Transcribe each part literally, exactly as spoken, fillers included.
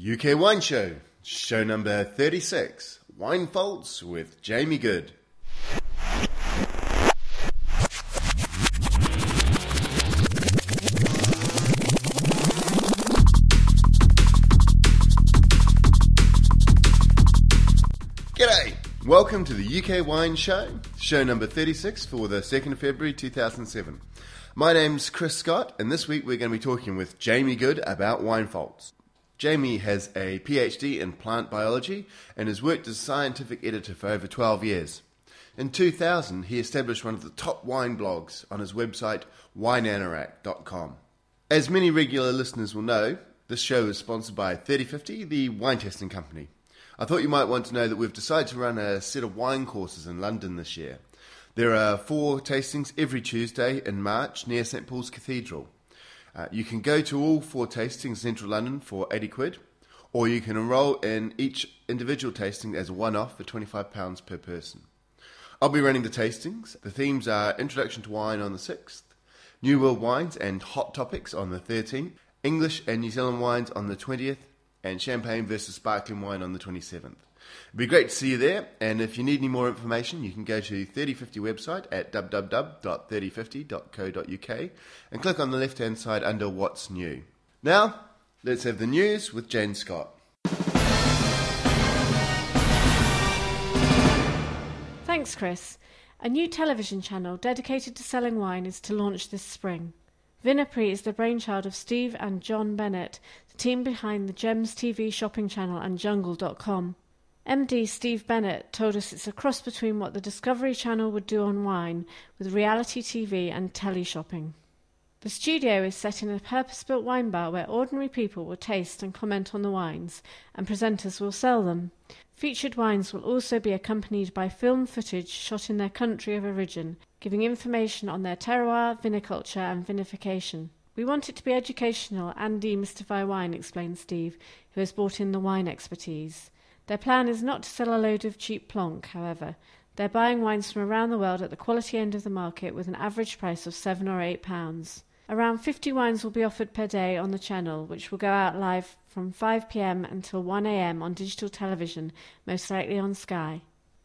U K Wine Show, show number thirty-six, Wine Faults with Jamie Good. G'day! Welcome to the U K Wine Show, show number thirty-six for the second of February two thousand seven. My name's Chris Scott, and this week we're going to be talking with Jamie Good about wine faults. Jamie has a P H D in plant biology and has worked as scientific editor for over twelve years. In two thousand, he established one of the top wine blogs on his website, wine anorak dot com. As many regular listeners will know, this show is sponsored by thirty fifty, the wine testing company. I thought you might want to know that we've decided to run a set of wine courses in London this year. There are four tastings every Tuesday in March near St Paul's Cathedral. Uh, you can go to all four tastings in central London for eighty quid, or you can enrol in each individual tasting as a one-off for twenty-five pounds per person. I'll be running the tastings. The themes are Introduction to Wine on the sixth, New World Wines and Hot Topics on the thirteenth, English and New Zealand Wines on the twentieth, and Champagne versus Sparkling Wine on the twenty-seventh. It'd be great to see you there, and if you need any more information, you can go to thirty fifty website at w w w dot thirty fifty dot co dot u k and click on the left-hand side under What's New. Now, let's have the news with Jane Scott. Thanks, Chris. A new television channel dedicated to selling wine is to launch this spring. Vinaprix is the brainchild of Steve and John Bennett, the team behind the Gems T V shopping channel and jungle dot com. M D Steve Bennett told us it's a cross between what the Discovery Channel would do on wine with reality T V and teleshopping. The studio is set in a purpose-built wine bar where ordinary people will taste and comment on the wines, and presenters will sell them. Featured wines will also be accompanied by film footage shot in their country of origin, giving information on their terroir, viniculture and vinification. We want it to be educational and demystify wine, explained Steve, who has brought in the wine expertise. Their plan is not to sell a load of cheap plonk, however. They're buying wines from around the world at the quality end of the market with an average price of seven or eight pounds. Around fifty wines will be offered per day on the channel, which will go out live from five p m until one a m on digital television, most likely on Sky.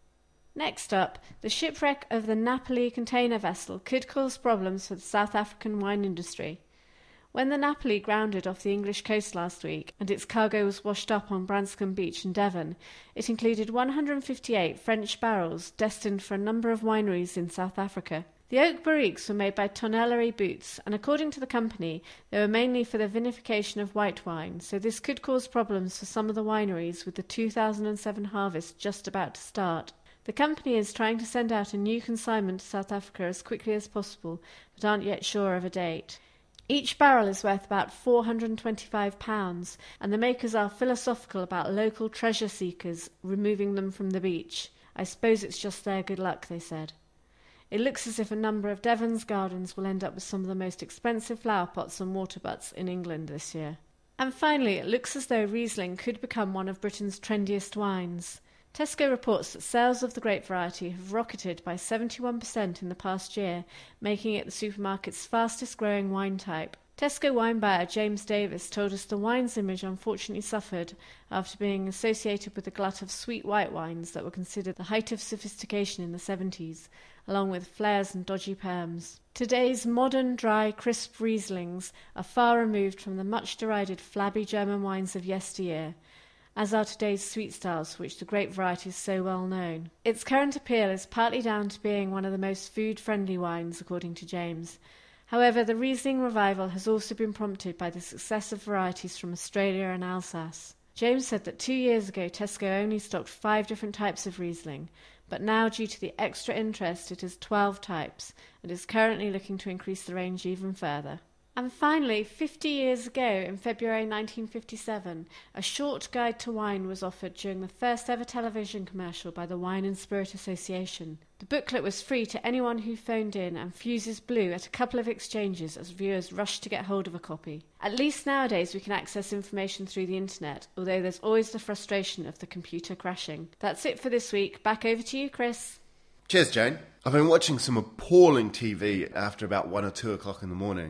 Next up, the shipwreck of the Napoli container vessel could cause problems for the South African wine industry. When the Napoli grounded off the English coast last week and its cargo was washed up on Branscombe Beach in Devon, it included one hundred fifty-eight French barrels destined for a number of wineries in South Africa. The oak barriques were made by Tonellerie Boots, and according to the company, they were mainly for the vinification of white wine, so this could cause problems for some of the wineries with the two thousand seven harvest just about to start. The company is trying to send out a new consignment to South Africa as quickly as possible, but aren't yet sure of a date. Each barrel is worth about four hundred twenty-five pounds, and the makers are philosophical about local treasure seekers removing them from the beach. I suppose it's just their good luck, they said. It looks as if a number of Devon's gardens will end up with some of the most expensive flower pots and water butts in England this year. And finally, it looks as though Riesling could become one of Britain's trendiest wines. Tesco reports that sales of the grape variety have rocketed by seventy-one percent in the past year, making it the supermarket's fastest growing wine type. Tesco wine buyer James Davis told us the wine's image unfortunately suffered after being associated with a glut of sweet white wines that were considered the height of sophistication in the seventies, along with flares and dodgy perms. Today's modern, dry, crisp Rieslings are far removed from the much derided flabby German wines of yesteryear, as are today's sweet styles for which the grape variety is so well known. Its current appeal is partly down to being one of the most food-friendly wines, according to James. However, the Riesling revival has also been prompted by the success of varieties from Australia and Alsace. James said that two years ago Tesco only stocked five different types of Riesling, but now due to the extra interest it has twelve types, and is currently looking to increase the range even further. And finally, fifty years ago, in February nineteen fifty-seven, a short guide to wine was offered during the first ever television commercial by the Wine and Spirit Association. The booklet was free to anyone who phoned in, and fuses blew at a couple of exchanges as viewers rushed to get hold of a copy. At least nowadays we can access information through the internet, although there's always the frustration of the computer crashing. That's it for this week. Back over to you, Chris. Cheers, Jane. I've been watching some appalling T V after about one or two o'clock in the morning.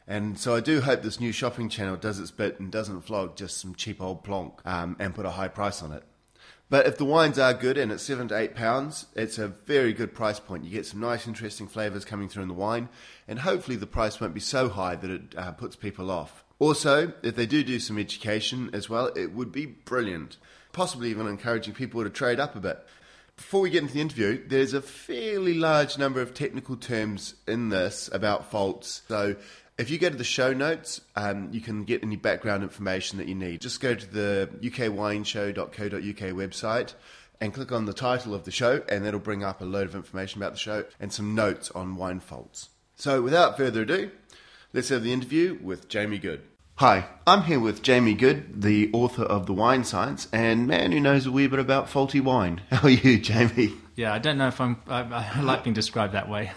And so I do hope this new shopping channel does its bit and doesn't flog just some cheap old plonk um, and put a high price on it. But if the wines are good and it's seven to eight pounds, it's a very good price point. You get some nice, interesting flavours coming through in the wine, and hopefully the price won't be so high that it uh, puts people off. Also, if they do do some education as well, it would be brilliant. Possibly even encouraging people to trade up a bit. Before we get into the interview, there's a fairly large number of technical terms in this about faults. So if you go to the show notes, um, you can get any background information that you need. Just go to the u k wine show dot co dot u k website and click on the title of the show, and that'll bring up a load of information about the show and some notes on wine faults. So without further ado, let's have the interview with Jamie Good. Hi, I'm here with Jamie Good, the author of The Wine Science, and man who knows a wee bit about faulty wine. How are you, Jamie? Yeah, I don't know if I'm... I, I like being described that way.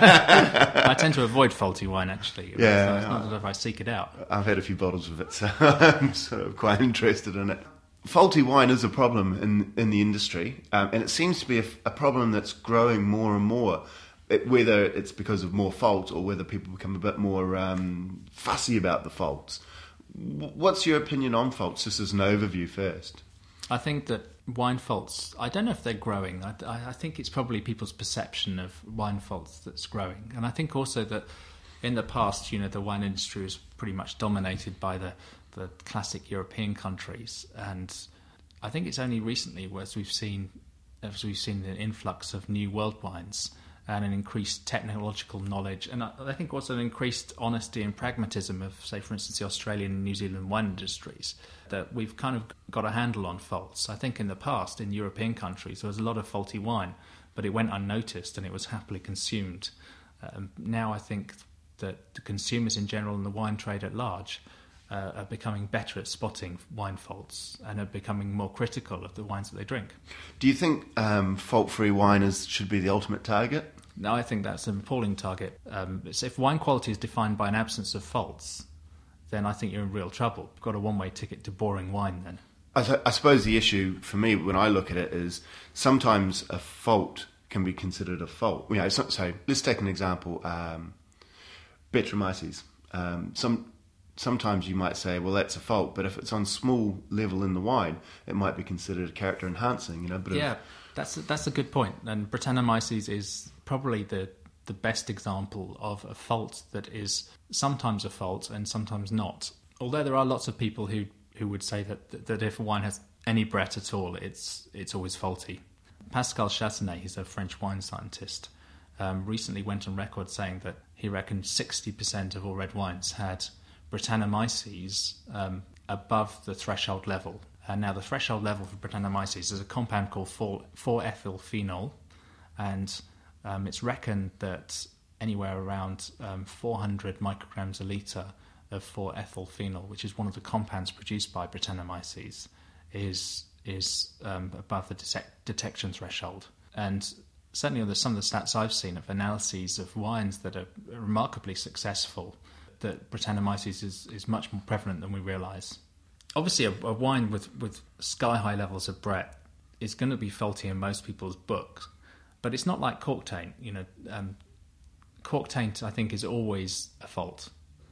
I tend to avoid faulty wine, actually. Yeah. It's not that if I seek it out. I've had a few bottles of it, so I'm sort of quite interested in it. Faulty wine is a problem in, in the industry, um, and it seems to be a, a problem that's growing more and more. It, whether it's because of more faults or whether people become a bit more um, fussy about the faults. What's your opinion on faults, just as an overview first? I think that wine faults, I don't know if they're growing. I, I think it's probably people's perception of wine faults that's growing. And I think also that in the past, you know, the wine industry was pretty much dominated by the, the classic European countries. And I think it's only recently, as we've seen, as we've seen an influx of new world wines and an increased technological knowledge, and I think also an increased honesty and pragmatism of, say, for instance, the Australian and New Zealand wine industries, that we've kind of got a handle on faults. I think in the past, in European countries, there was a lot of faulty wine, but it went unnoticed and it was happily consumed. Um, now I think that the consumers in general and the wine trade at large uh, are becoming better at spotting wine faults and are becoming more critical of the wines that they drink. Do you think um, fault-free wine is, should be the ultimate target? No, I think that's an appalling target. Um, so if wine quality is defined by an absence of faults, then I think you're in real trouble. You've got a one-way ticket to boring wine then. I, th- I suppose the issue for me when I look at it is sometimes a fault can be considered a fault. You know, so, so let's take an example. Um, Brettanomyces. Um, some sometimes you might say, well, that's a fault, but if it's on small level in the wine, it might be considered character enhancing. You know, but yeah, that's a, that's a good point. And Brettanomyces is probably the the best example of a fault that is sometimes a fault and sometimes not. Although there are lots of people who, who would say that that if a wine has any Brett at all, it's it's always faulty. Pascal Chassanet, he's a French wine scientist, um, recently went on record saying that he reckoned sixty percent of all red wines had Brettanomyces um, above the threshold level. And now the threshold level for Brettanomyces is a compound called four ethyl phenol, and Um, it's reckoned that anywhere around um, four hundred micrograms a litre of four ethyl phenol, which is one of the compounds produced by Brettanomyces, is is um, above the detect- detection threshold. And certainly on the, some of the stats I've seen of analyses of wines that are remarkably successful, that Brettanomyces is, is much more prevalent than we realise. Obviously, a, a wine with, with sky-high levels of Brett is going to be faulty in most people's books. But it's not like cork taint. You know, um, cork taint, I think, is always a fault.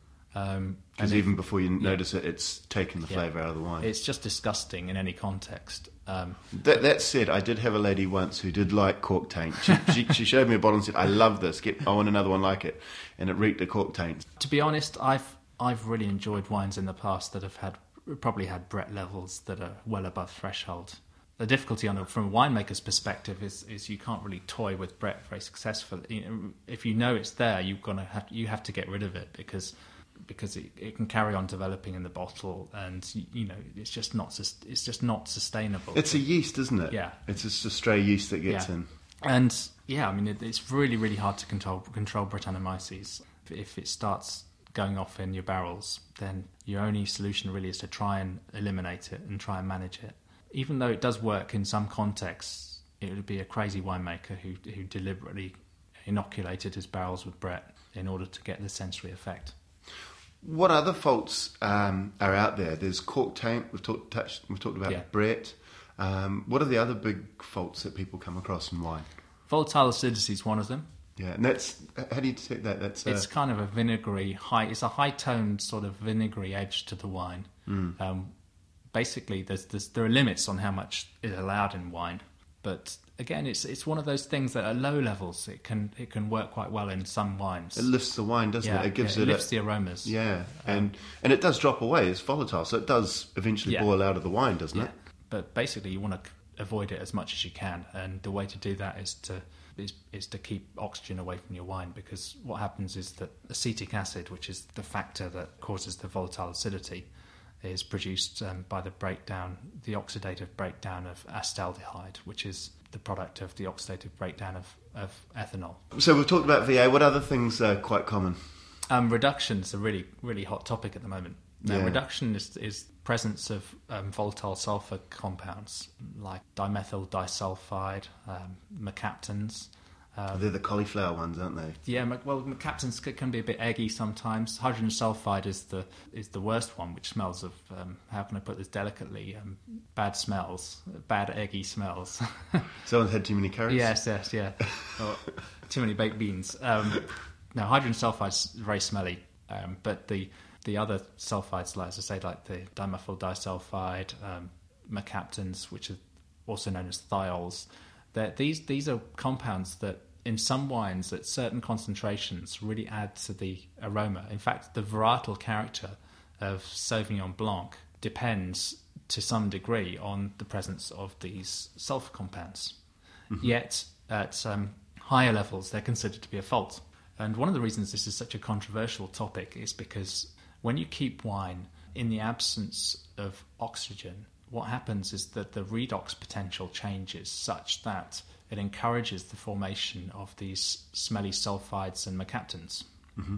Um, Because if, even before you yeah. notice it, it's taken the Yeah. flavour out of the wine. It's just disgusting in any context. Um, That, that said, I did have a lady once who did like cork taint. She, she, she showed me a bottle and said, I love this, Get, I want another one like it. And it reeked of cork taint. to be honest, I've I've really enjoyed wines in the past that have had probably had Brett levels that are well above threshold. The difficulty on a, from a winemaker's perspective is, is you can't really toy with Brett very successfully. You know, if you know it's there, you're gonna have you have to get rid of it because because it, it can carry on developing in the bottle, and you know it's just not it's just not sustainable. It's a yeast, isn't it? Yeah, it's just a stray yeast that gets yeah. in. And yeah, I mean it, it's really really hard to control control Brettanomyces. If it starts going off in your barrels, then your only solution really is to try and eliminate it and try and manage it. Even though it does work in some contexts, it would be a crazy winemaker who who deliberately inoculated his barrels with Brett in order to get the sensory effect. What other faults um, are out there? There's cork taint. We've talked touched. We've talked about Yeah. Brett. Um, what are the other big faults that people come across in wine? Volatile acidity is one of them. Yeah, and that's, how do you take that? That's uh... It's kind of a vinegary, high, it's a high-toned sort of vinegary edge to the wine. Mm. Um, basically, there's, there's, there are limits on how much is allowed in wine, but again, it's it's one of those things that at low levels it can it can work quite well in some wines. It lifts the wine, doesn't yeah, it? It gives yeah, it it lifts a, the aromas. Yeah, Um, and and it does drop away. It's volatile, so it does eventually Yeah. boil out of the wine, doesn't yeah. it? But basically, you want to avoid it as much as you can, and the way to do that is to is is to keep oxygen away from your wine, because what happens is that acetic acid, which is the factor that causes the volatile acidity, is produced um, by the breakdown, the oxidative breakdown of acetaldehyde, which is the product of the oxidative breakdown of, of ethanol. So we've talked about V A. What other things are quite common? Um, reduction is a really, really hot topic at the moment. Now, Yeah. reduction is is presence of um, volatile sulfur compounds like dimethyl disulfide, um, mercaptans. Um, They're the cauliflower ones, aren't they? yeah, mer- well, mercaptans c- can be a bit eggy sometimes. Hydrogen sulfide is the is the worst one, which smells of um, how can I put this delicately? Um, bad smells, bad eggy smells. Someone's had too many carrots? Yes, yes, yeah. Or too many baked beans. Um, no, hydrogen sulfide's very smelly, um, but the the other sulfides, like as I say, like the dimethyl disulfide, um, mercaptans, which are also known as thiols, that these these are compounds that in some wines at certain concentrations really add to the aroma. In fact, the varietal character of Sauvignon Blanc depends to some degree on the presence of these sulfur compounds. Mm-hmm. Yet at um, higher levels they're considered to be a fault. And one of the reasons this is such a controversial topic is because when you keep wine in the absence of oxygen, what happens is that the redox potential changes such that it encourages the formation of these smelly sulfides and mercaptans. Mm-hmm.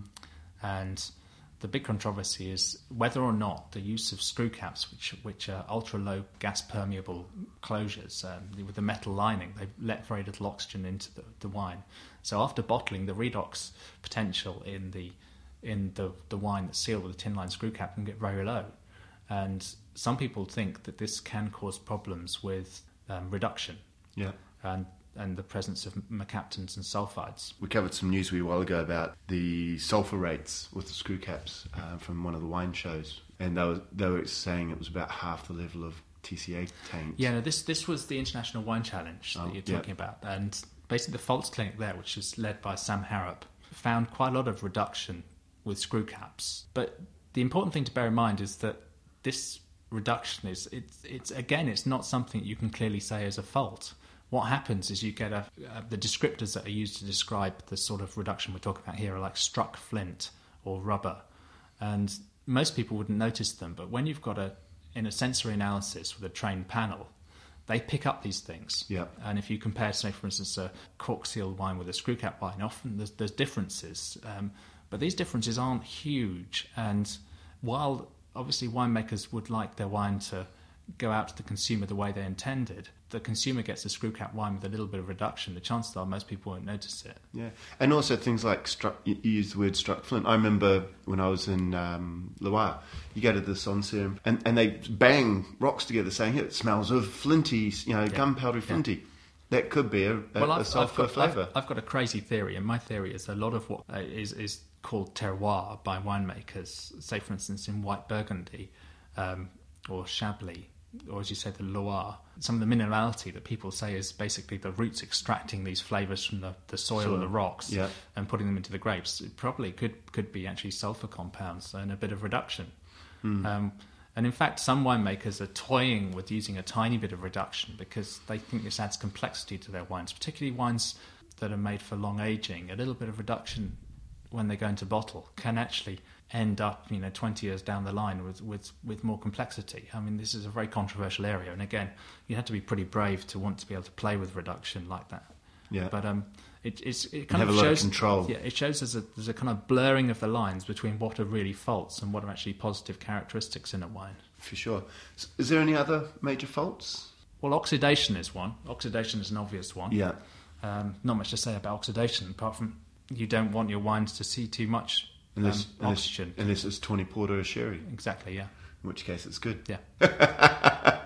And the big controversy is whether or not the use of screw caps, which which are ultra-low gas-permeable closures um, with a metal lining, they let very little oxygen into the, the wine. So after bottling, the redox potential in the in the, the wine that's sealed with a tin-lined screw cap can get very low. And some people think that this can cause problems with um, reduction. Yeah. And and the presence of mercaptans and sulfides. We covered some news a while ago about the sulfur rates with the screw caps uh, from one of the wine shows, and they were they were saying it was about half the level of T C A tanks. Yeah, no, this this was the International Wine Challenge that Oh, you're talking yeah. about, and basically the Faults Clinic there, which is led by Sam Harrop, found quite a lot of reduction with screw caps. But the important thing to bear in mind is that this reduction is it's it's again it's not something you can clearly say is a fault. What happens is you get a, uh, the descriptors that are used to describe the sort of reduction we're talking about here are like struck flint or rubber, and most people wouldn't notice them. But when you've got a in a sensory analysis with a trained panel, they pick up these things. Yeah. And if you compare, say, for instance, a cork-sealed wine with a screw cap wine, often there's, there's differences, um, but these differences aren't huge. And while obviously winemakers would like their wine to go out to the consumer the way they intended, the consumer gets a screw cap wine with a little bit of reduction, the chances are most people won't notice it. Yeah, and also things like struck. You used the word struck flint. I remember when I was in um, Loire, you go to the Sancerre and and they bang rocks together, saying, "Here, it smells of flinty, you know, Yeah. gunpowdery flinty." Yeah. That could be a, a, Well, a I've, I've, sulfur got, flavour. I've, I've got a crazy theory, and my theory is a lot of what uh, is is called terroir by winemakers, say for instance in white Burgundy um, or Chablis, or as you say, the Loire, some of the minerality that people say is basically the roots extracting these flavours from the, the soil Soil. and the rocks Yeah. and putting them into the grapes. It probably could could be actually sulphur compounds and a bit of reduction. Mm. Um, and in fact, some winemakers are toying with using a tiny bit of reduction because they think this adds complexity to their wines, particularly wines that are made for long aging. A little bit of reduction when they go into bottle can actually end up, you know, twenty years down the line with, with, with more complexity. I mean, this is a very controversial area, and again, you have to be pretty brave to want to be able to play with reduction like that. Yeah. But um, it, it's, it kind have of a lot of shows control. Yeah, it shows there's a there's a kind of blurring of the lines between what are really faults and what are actually positive characteristics in a wine. For sure. S- Is there any other major faults? Well, oxidation is one. Oxidation is an obvious one. Yeah. Um, not much to say about oxidation apart from you don't want your wines to see too much Unless, um, unless, oxygen. unless it's twenty porter or sherry, Exactly, yeah. in which case it's good. Yeah.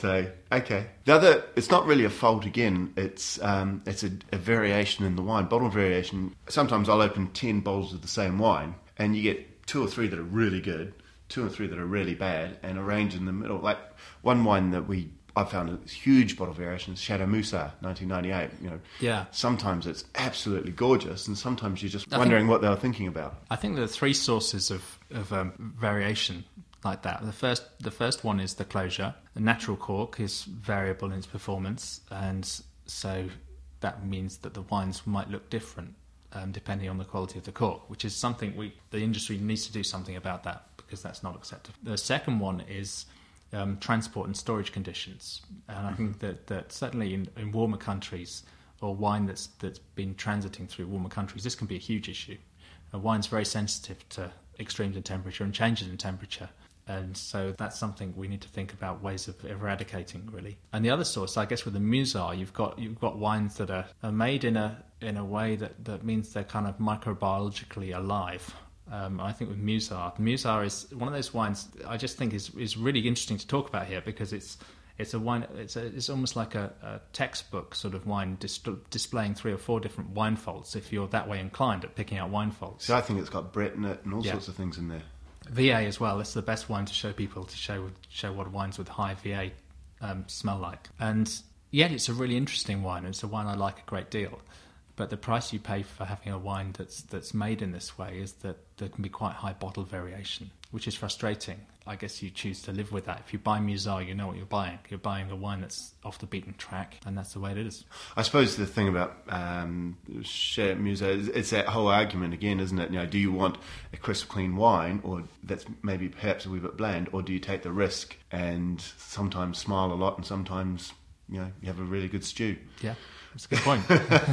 So, okay. The other, it's not really a fault again. It's um, it's a, a variation in the wine, bottle variation. Sometimes I'll open ten bottles of the same wine, and you get two or three that are really good, two or three that are really bad, and arrange in the middle. Like one wine that we I found a huge bottle variation is Chateau Moussard, nineteen ninety-eight. You know, yeah. Sometimes it's absolutely gorgeous, and sometimes you're just I wondering think, what they were thinking about. I think there are three sources of of um, variation like that. The first, the first one is the closure. The natural cork is variable in its performance, and so that means that the wines might look different um, depending on the quality of the cork, which is something we the industry needs to do something about that, because that's not acceptable. The second one is Um, transport and storage conditions, and I think that, that certainly in, in warmer countries, or wine that's that's been transiting through warmer countries, this can be a huge issue. Uh, wine's very sensitive to extremes in temperature and changes in temperature, and so that's something we need to think about ways of eradicating, really. And the other source, I guess, with the Musar, you've got you've got wines that are, are made in a in a way that, that means they're kind of microbiologically alive. Um, I think with Musar, Musar is one of those wines I just think is, is really interesting to talk about here, because it's it's a wine. It's a, it's almost like a, a textbook sort of wine dis- displaying three or four different wine faults if you're that way inclined at picking out wine faults. So I think it's got Brett in it and all yeah. sorts of things in there. V A as well. It's the best wine to show people to show show what wines with high V A um, smell like. And yet it's a really interesting wine. It's a wine I like a great deal. But the price you pay for having a wine that's that's made in this way is that there can be quite high bottle variation, which is frustrating. I guess you choose to live with that. If you buy Musar, you know what you're buying. You're buying a wine that's off the beaten track, and that's the way it is. I suppose the thing about um, Chateau Musard is it's that whole argument again, isn't it? You know, do you want a crisp, clean wine, or that's maybe perhaps a wee bit bland, or do you take the risk and sometimes smile a lot, and sometimes, you know, you have a really good stew? Yeah. That's a good point.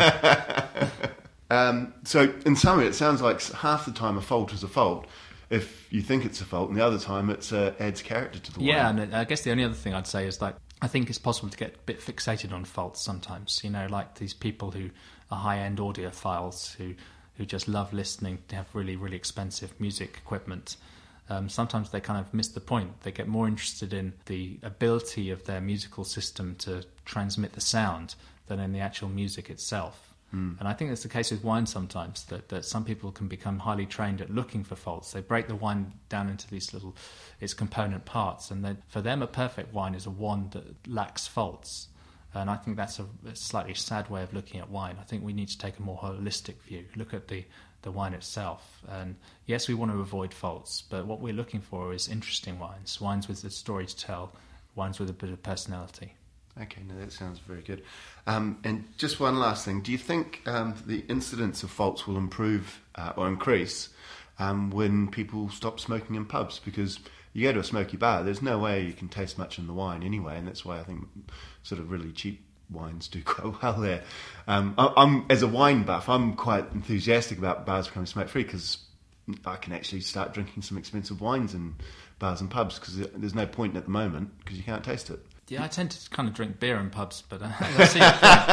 um, so, in summary, it sounds like half the time a fault is a fault if you think it's a fault, and the other time it uh, adds character to the wine. Yeah, and I guess the only other thing I'd say is that I think it's possible to get a bit fixated on faults sometimes. You know, like these people who are high-end audiophiles who, who just love listening, to have really, really expensive music equipment. Um, sometimes they kind of miss the point. They get more interested in the ability of their musical system to transmit the sound than in the actual music itself. Mm. And I think that's the case with wine sometimes, that, that some people can become highly trained at looking for faults. They break the wine down into these little, its component parts, and then for them a perfect wine is a one that lacks faults. And I think that's a, a slightly sad way of looking at wine. I think we need to take a more holistic view, look at the, the wine itself. And yes, we want to avoid faults, but what we're looking for is interesting wines, wines with a story to tell, wines with a bit of personality. Okay, no, that sounds very good. Um, and just one last thing. Do you think um, the incidence of faults will improve uh, or increase um, when people stop smoking in pubs? Because you go to a smoky bar, there's no way you can taste much in the wine anyway, and that's why I think sort of really cheap wines do quite well there. Um, I, I'm, as a wine buff, I'm quite enthusiastic about bars becoming smoke-free, because I can actually start drinking some expensive wines in bars and pubs, because there's no point at the moment, because you can't taste it. Yeah, I tend to kind of drink beer in pubs, but uh, I see.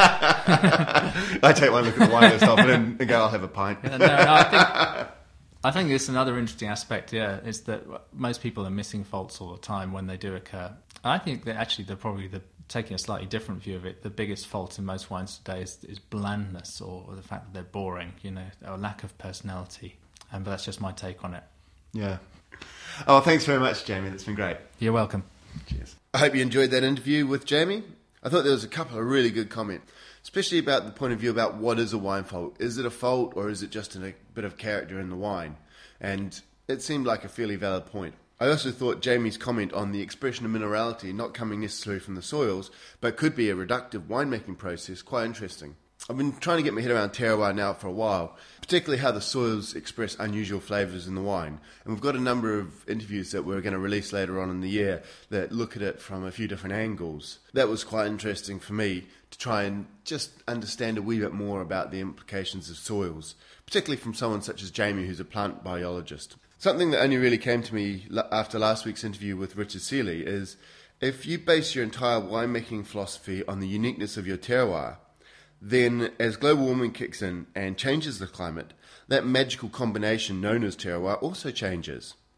I take one look at the wine list off and go, I'll have a pint. Yeah, no, no, I think I think it's another interesting aspect. Yeah, is that most people are missing faults all the time when they do occur. I think that actually they're probably the, taking a slightly different view of it. The biggest fault in most wines today is, is blandness, or, or the fact that they're boring, you know, or lack of personality. And but that's just my take on it. Yeah. Oh, thanks very much, Jamie. That's been great. You're welcome. Cheers. I hope you enjoyed that interview with Jamie. I thought there was a couple of really good comments, especially about the point of view about what is a wine fault. Is it a fault, or is it just a bit of character in the wine? And it seemed like a fairly valid point. I also thought Jamie's comment on the expression of minerality not coming necessarily from the soils, but could be a reductive winemaking process, quite interesting. I've been trying to get my head around terroir now for a while, particularly how the soils express unusual flavours in the wine. And we've got a number of interviews that we're going to release later on in the year that look at it from a few different angles. That was quite interesting for me to try and just understand a wee bit more about the implications of soils, particularly from someone such as Jamie, who's a plant biologist. Something that only really came to me after last week's interview with Richard Seeley is, if you base your entire winemaking philosophy on the uniqueness of your terroir, then as global warming kicks in and changes the climate, that magical combination known as terroir also changes.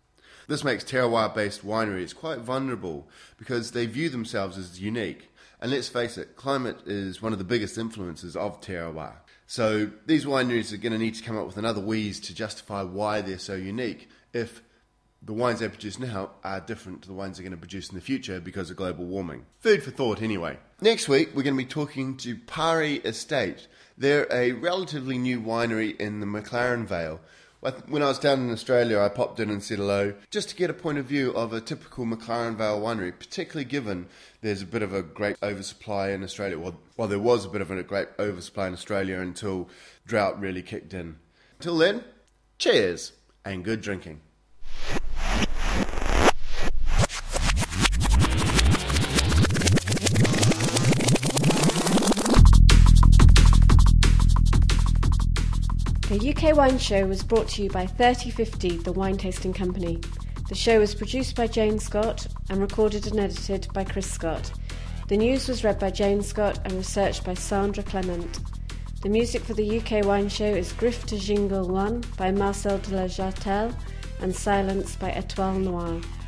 This makes terroir-based wineries quite vulnerable because they view themselves as unique. And let's face it, climate is one of the biggest influences of terroir. So these wineries are going to need to come up with another wheeze to justify why they're so unique if the wines they produce now are different to the wines they're going to produce in the future because of global warming. Food for thought anyway. Next week we're going to be talking to Pari Estate. They're a relatively new winery in the McLaren Vale. When I was down in Australia, I popped in and said hello, just to get a point of view of a typical McLaren Vale winery, particularly given there's a bit of a grape oversupply in Australia. Well, well, there was a bit of a grape oversupply in Australia until drought really kicked in. Until then, cheers and good drinking. The U K Wine Show was brought to you by thirty fifty, the wine tasting company. The show was produced by Jane Scott and recorded and edited by Chris Scott. The news was read by Jane Scott and researched by Sandra Clement. The music for the U K Wine Show is Griffe de Jingle one by Marcel de la Jartelle and Silence by Etoile Noire.